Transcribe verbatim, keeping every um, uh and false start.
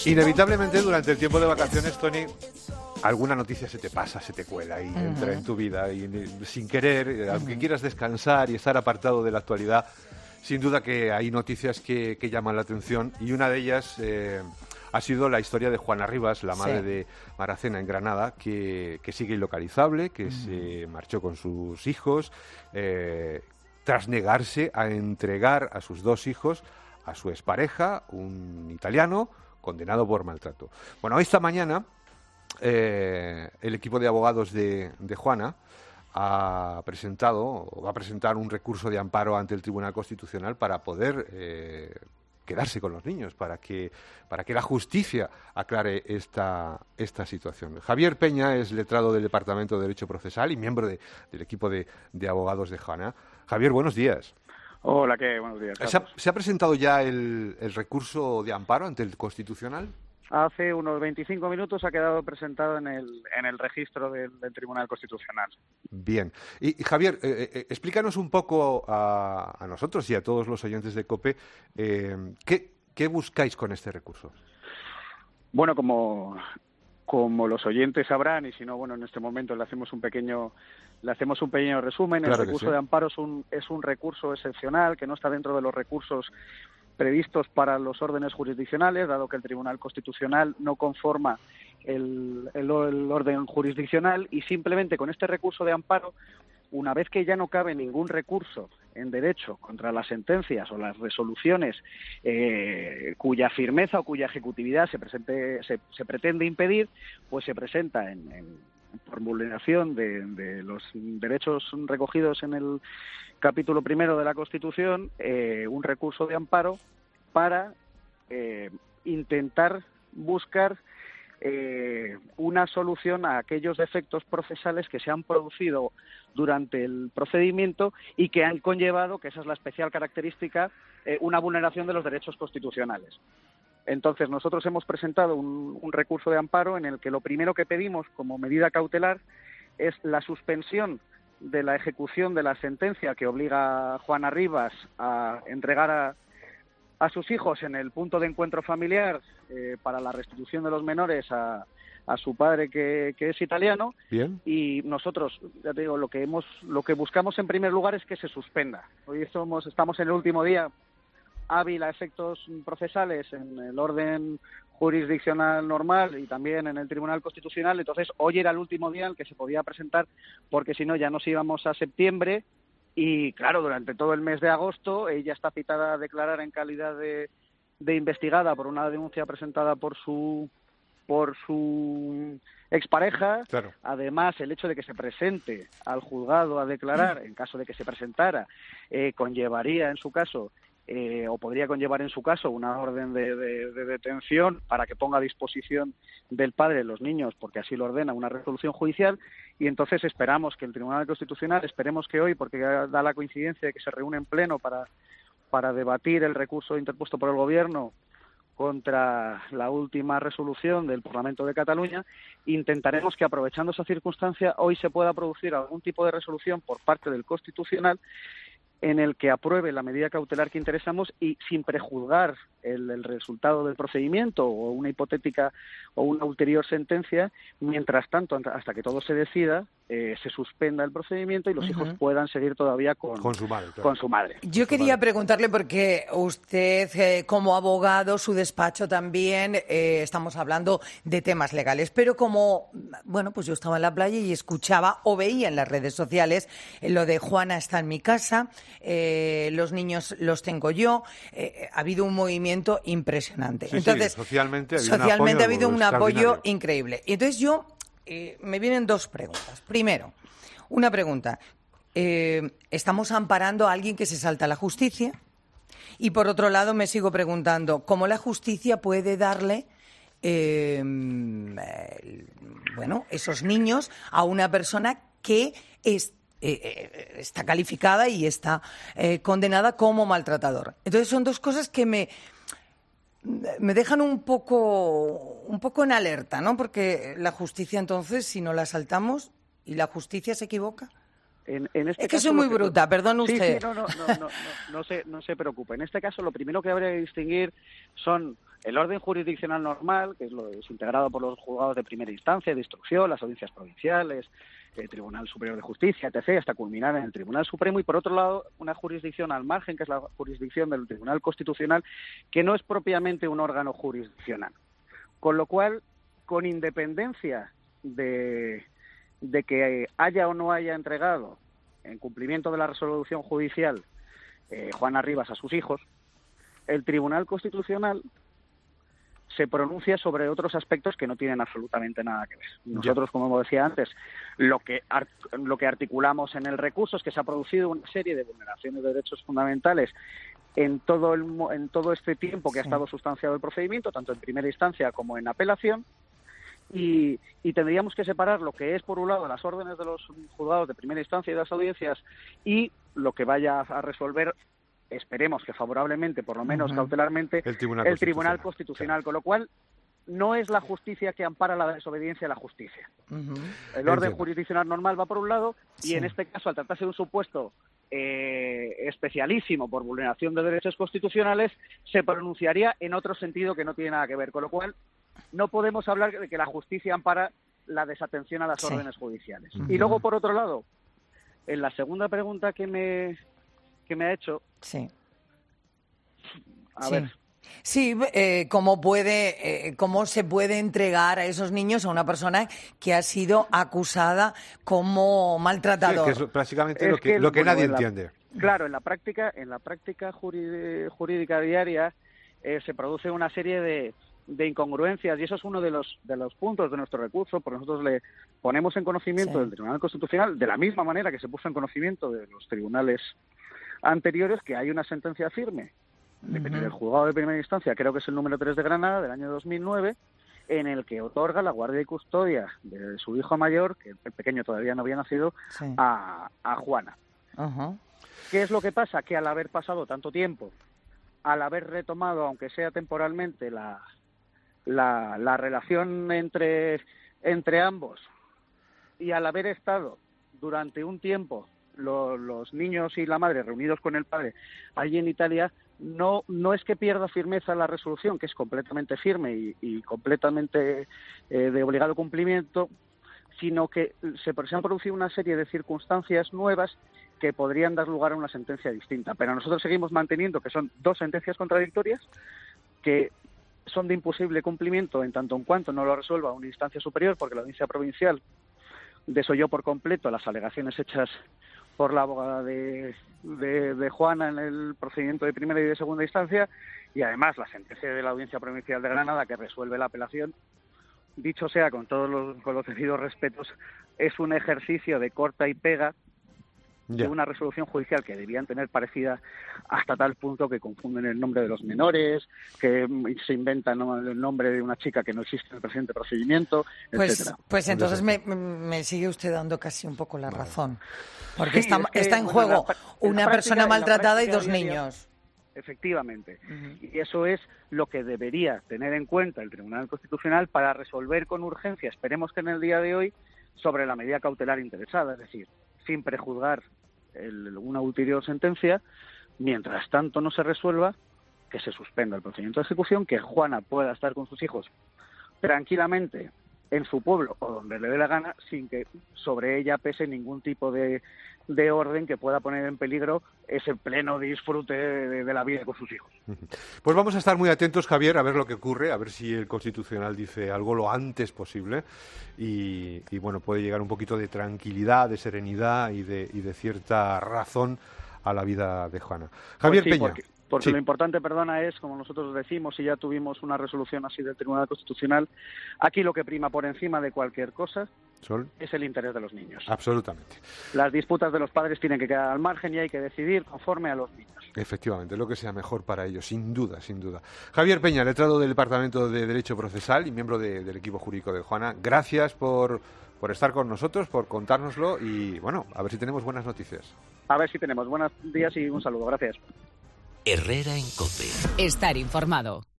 Inevitablemente durante el tiempo de vacaciones, Tony, alguna noticia se te pasa, se te cuela y uh-huh. entra en tu vida y sin querer, aunque uh-huh. quieras descansar y estar apartado de la actualidad, sin duda que hay noticias que, que llaman la atención y una de ellas eh, ha sido la historia de Juana Rivas, la madre sí. de Maracena en Granada, que, que sigue ilocalizable, que uh-huh. se marchó con sus hijos eh, tras negarse a entregar a sus dos hijos a su expareja, un italiano, condenado por maltrato. Bueno, esta mañana eh, el equipo de abogados de, de Juana ha presentado, o va a presentar un recurso de amparo ante el Tribunal Constitucional para poder eh, quedarse con los niños, para que, para que la justicia aclare esta, esta situación. Javier Peña es letrado del Departamento de Derecho Procesal y miembro de, del equipo de, de abogados de Juana. Javier, buenos días. Hola, ¿qué? Buenos días. ¿Se ha, ¿Se ha presentado ya el, el recurso de amparo ante el Constitucional? Hace unos veinticinco minutos ha quedado presentado en el, en el registro del, del Tribunal Constitucional. Bien. Y, y Javier, eh, eh, explícanos un poco a, a nosotros y a todos los oyentes de COPE, eh, ¿qué, ¿qué buscáis con este recurso? Bueno, como... Como los oyentes sabrán, y si no, bueno, en este momento le hacemos un pequeño, le hacemos un pequeño resumen. Claro el recurso sí. de amparo es un, es un recurso excepcional que no está dentro de los recursos previstos para los órdenes jurisdiccionales, dado que el Tribunal Constitucional no conforma el, el, el orden jurisdiccional, y simplemente con este recurso de amparo, una vez que ya no cabe ningún recurso en derecho contra las sentencias o las resoluciones eh, cuya firmeza o cuya ejecutividad se, presente, se, se pretende impedir, pues se presenta en, en, por vulneración de, de los derechos recogidos en el capítulo primero de la Constitución eh, un recurso de amparo para eh, intentar buscar Eh, una solución a aquellos defectos procesales que se han producido durante el procedimiento y que han conllevado, que esa es la especial característica, eh, una vulneración de los derechos constitucionales. Entonces, nosotros hemos presentado un, un recurso de amparo en el que lo primero que pedimos como medida cautelar es la suspensión de la ejecución de la sentencia que obliga a Juana Rivas a entregar a a sus hijos en el punto de encuentro familiar eh, para la restitución de los menores a, a su padre que, que es italiano. Bien. Y nosotros, ya te digo, lo que hemos, lo que buscamos en primer lugar es que se suspenda. Hoy somos, estamos en el último día hábil a efectos procesales en el orden jurisdiccional normal y también en el Tribunal Constitucional. Entonces, hoy era el último día en el que se podía presentar, porque si no ya nos íbamos a septiembre. Y claro, durante todo el mes de agosto ella está citada a declarar en calidad de, de investigada por una denuncia presentada por su por su expareja. Claro. Además, el hecho de que se presente al juzgado a declarar, en caso de que se presentara, eh, conllevaría en su caso eh, o podría conllevar en su caso una orden de, de, de detención para que ponga a disposición del padre los niños, porque así lo ordena una resolución judicial. Y entonces esperamos que el Tribunal Constitucional, esperemos que hoy, porque da la coincidencia de que se reúne en pleno para, para debatir el recurso interpuesto por el Gobierno contra la última resolución del Parlamento de Cataluña, intentaremos que, aprovechando esa circunstancia, hoy se pueda producir algún tipo de resolución por parte del Constitucional en el que apruebe la medida cautelar que interesamos y sin prejuzgar el, el resultado del procedimiento o una hipotética o una ulterior sentencia. Mientras tanto, hasta que todo se decida, eh, se suspenda el procedimiento y los uh-huh. hijos puedan seguir todavía con, con su madre. Claro. Con su madre. Yo quería madre. preguntarle, porque usted, eh, como abogado, su despacho también, eh, estamos hablando de temas legales, pero como, bueno, pues yo estaba en la playa y escuchaba o veía en las redes sociales eh, lo de Juana está en mi casa, eh, los niños los tengo yo, eh, ha habido un movimiento impresionante. Sí, entonces, sí, socialmente, habido socialmente un ha habido un apoyo extraordinario. increíble. Y entonces yo, eh, me vienen dos preguntas. Primero, una pregunta. Eh, ¿estamos amparando a alguien que se salta la justicia? Y por otro lado me sigo preguntando, ¿cómo la justicia puede darle eh, eh, bueno, esos niños a una persona que es, eh, está calificada y está eh, condenada como maltratador? Entonces son dos cosas que me, me dejan un poco, un poco en alerta, ¿no? Porque la justicia, entonces, si no la saltamos y la justicia se equivoca... En, en este es que caso, soy muy que, bruta, perdón sí, usted. Sí, no, no, no, no, no, no, se, no se preocupe. En este caso, lo primero que habría que distinguir son El orden jurisdiccional normal, que es lo es integrado por los juzgados de primera instancia, de instrucción, las audiencias provinciales, el Tribunal Superior de Justicia, etcétera, hasta culminar en el Tribunal Supremo, y por otro lado una jurisdicción al margen, que es la jurisdicción del Tribunal Constitucional, que no es propiamente un órgano jurisdiccional. Con lo cual, con independencia de, de que haya o no haya entregado, en cumplimiento de la resolución judicial, eh, Juana Rivas a sus hijos, el Tribunal Constitucional se pronuncia sobre otros aspectos que no tienen absolutamente nada que ver. Nosotros, como decía antes, lo que art- lo que articulamos en el recurso es que se ha producido una serie de vulneraciones de derechos fundamentales en todo el, en todo este tiempo que sí. ha estado sustanciado el procedimiento, tanto en primera instancia como en apelación, y, y tendríamos que separar lo que es, por un lado, las órdenes de los juzgados de primera instancia y de las audiencias y lo que vaya a resolver, esperemos que favorablemente, por lo menos uh-huh. cautelarmente, el Tribunal el Constitucional, Tribunal Constitucional claro. Con lo cual, no es la justicia que ampara la desobediencia a la justicia. Uh-huh. El orden Entiendo. jurisdiccional normal va por un lado, sí. y en este caso, al tratarse de un supuesto eh, especialísimo por vulneración de derechos constitucionales, se pronunciaría en otro sentido que no tiene nada que ver. Con lo cual, no podemos hablar de que la justicia ampara la desatención a las sí. órdenes judiciales. Uh-huh. Y luego, por otro lado, en la segunda pregunta que me... que me ha hecho. Sí. A sí. ver. Sí, eh, ¿cómo puede, eh, cómo se puede entregar a esos niños a una persona que ha sido acusada como maltratador? Sí, es que es básicamente es lo que, que, lo que bueno, nadie la, entiende. Claro, en la práctica, en la práctica jurídica diaria eh, se produce una serie de, de incongruencias, y eso es uno de los de los puntos de nuestro recurso, porque nosotros le ponemos en conocimiento sí. del Tribunal Constitucional, de la misma manera que se puso en conocimiento de los tribunales anteriores, que hay una sentencia firme de, uh-huh. del juzgado de primera instancia, creo que es el número tres de Granada, del año dos mil nueve, en el que otorga la guardia y custodia de su hijo mayor, que el pequeño todavía no había nacido, sí. a, a Juana. Uh-huh. ¿Qué es lo que pasa? Que al haber pasado tanto tiempo, al haber retomado, aunque sea temporalmente, la, la, la relación entre, entre ambos, y al haber estado durante un tiempo Los, los niños y la madre reunidos con el padre allí en Italia, no no es que pierda firmeza la resolución, que es completamente firme y, y completamente eh, de obligado cumplimiento, sino que se, se han producido una serie de circunstancias nuevas que podrían dar lugar a una sentencia distinta. Pero nosotros seguimos manteniendo que son dos sentencias contradictorias, que son de imposible cumplimiento en tanto en cuanto no lo resuelva una instancia superior, porque la audiencia provincial desoyó por completo las alegaciones hechas por la abogada de, de, de Juana en el procedimiento de primera y de segunda instancia, y además la sentencia de la Audiencia Provincial de Granada, que resuelve la apelación, dicho sea con todos los, con los debidos respetos, es un ejercicio de corta y pega de una resolución judicial que debían tener parecida, hasta tal punto que confunden el nombre de los menores, que se inventan el nombre de una chica que no existe en el presente procedimiento, pues, etcétera. Pues entonces me, me sigue usted dando casi un poco la razón, porque sí, está, es que, está en bueno, juego la, una persona maltratada y dos diaria, niños. Efectivamente. Uh-huh. Y eso es lo que debería tener en cuenta el Tribunal Constitucional para resolver con urgencia, esperemos que en el día de hoy, sobre la medida cautelar interesada, es decir, sin prejuzgar el, una ulterior sentencia, mientras tanto no se resuelva, que se suspenda el procedimiento de ejecución, que Juana pueda estar con sus hijos tranquilamente en su pueblo o donde le dé la gana, sin que sobre ella pese ningún tipo de, de orden que pueda poner en peligro ese pleno disfrute de, de la vida con sus hijos. Pues vamos a estar muy atentos, Javier, a ver lo que ocurre, a ver si el Constitucional dice algo lo antes posible y, y bueno, puede llegar un poquito de tranquilidad, de serenidad y de, y de cierta razón a la vida de Juana. Javier pues sí, Peña. Porque, porque sí. Lo importante, perdona, es, como nosotros decimos, y ya tuvimos una resolución así del Tribunal Constitucional, aquí lo que prima por encima de cualquier cosa Sol. es el interés de los niños. Absolutamente. Las disputas de los padres tienen que quedar al margen y hay que decidir conforme a los niños. Efectivamente, lo que sea mejor para ellos, sin duda, sin duda. Javier Peña, letrado del Departamento de Derecho Procesal y miembro de, del equipo jurídico de Juana, gracias por, por estar con nosotros, por contárnoslo y, bueno, a ver si tenemos buenas noticias. A ver si tenemos. Buenos días y un saludo. Gracias. Herrera en COPE. Estar informado.